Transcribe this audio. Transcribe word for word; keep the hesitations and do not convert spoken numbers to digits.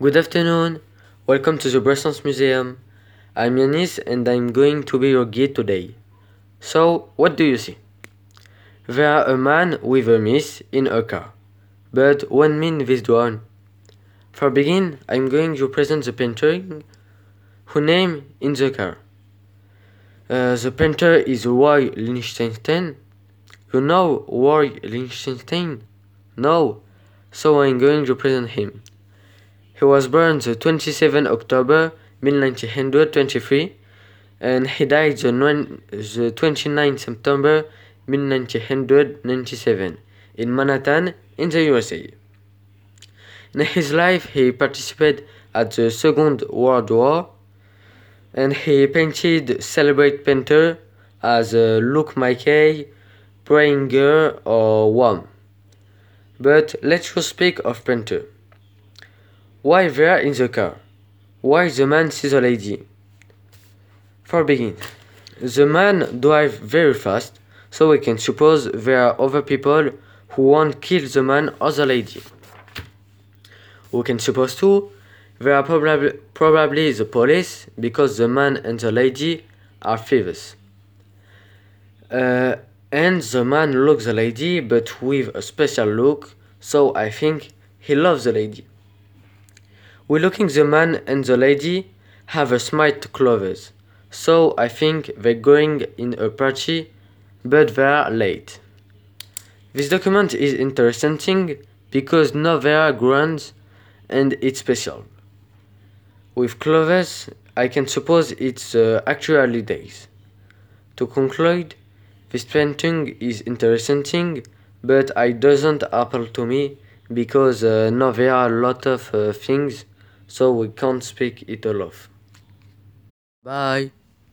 Good afternoon, welcome to the Brassens Museum. I'm Yanis and I'm going to be your guide today. So, what do you see? There are a man with a miss in a car. But what means this drawing? For begin, I'm going to present the painter who name in the car. Uh, the painter is Roy Lichtenstein. You know Roy Lichtenstein? No, so I'm going to present him. He was born the twenty-seventh of October nineteen twenty-three and he died the twenty-ninth of September nineteen ninety-seven in Manhattan in the U S A. In his life he participated at the Second World War and he painted celebrated painters as uh, Luke Mackay, Pranger or Wham. But let's just speak of painter. Why they are in the car? Why the man sees a lady? For begin, the man drives very fast, so we can suppose there are other people who won't kill the man or the lady. We can suppose too they are probably, probably the police because the man and the lady are thieves. Uh, and the man looks the lady but with a special look, so I think he loves the lady. We looking the man and the lady have a smart clothes, so I think they're going in a party, but they are late. This document is interesting because now they are grand and it's special. With clothes, I can suppose it's uh, actually days. To conclude, this painting is interesting, but it doesn't appeal to me because uh, now there are a lot of uh, things, so we can't speak it all off. Bye.